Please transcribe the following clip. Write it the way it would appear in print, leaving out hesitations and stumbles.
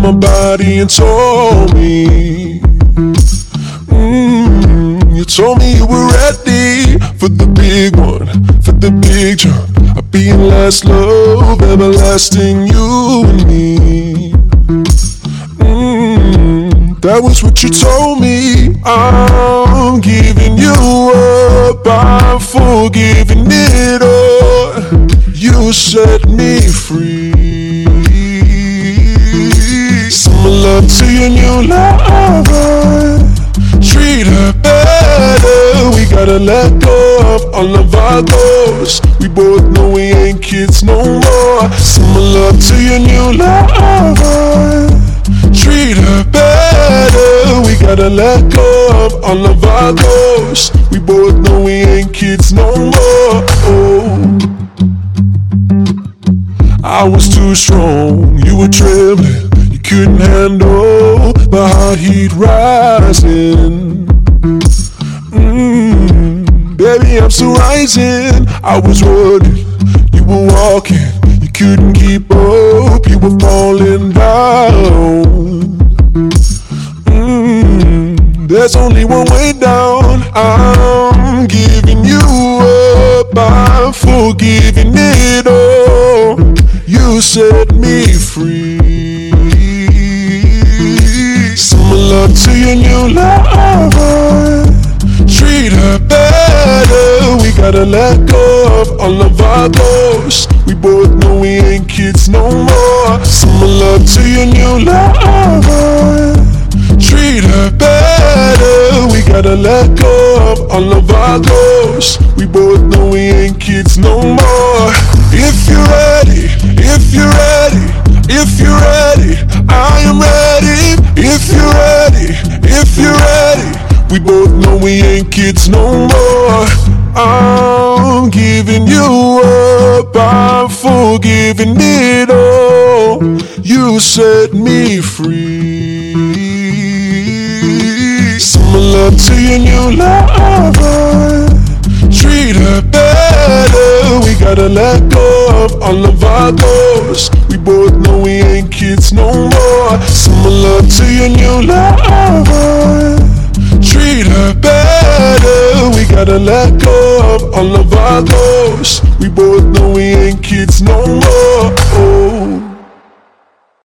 my body and told me, you told me you were ready for the big one, for the big jump. I'll be in last love, everlasting, you and me. That was what you told me. I'm giving you up, I'm forgiving it all. You set me free. Some love to your new lover. Treat her better. We gotta let go of all of our goals. We both know we ain't kids no more. Some love to your new lover. Treat her better. We gotta let go of all of our goals. We both know we ain't kids no more. Oh, I was too strong, you were trembling. You couldn't handle the hot heat rising. Baby, I'm still rising. I was running, you were walking. You couldn't keep up, you were falling down. There's only one way down. I'm giving you up, I'm forgiving it all. You set me free. Some love to your new lover. Treat her better. We gotta let go of all of our goals. We both know we ain't kids no more. Some love to your new lover. Treat her better. We gotta let go of all of our goals. We both know we ain't kids no more. If you're ready, if you're ready, if you're ready, I am ready. If you're ready, if you're ready, we both know we ain't kids no more. I'm giving you up, I'm forgiving it all. You set me free. Some love to your new lover. Treat her better. We gotta let go of all of our goals. We both know we ain't kids no more. Some love to your new lover. Treat her better. We gotta let go of all of our goals. We both know we ain't kids no more. Oh.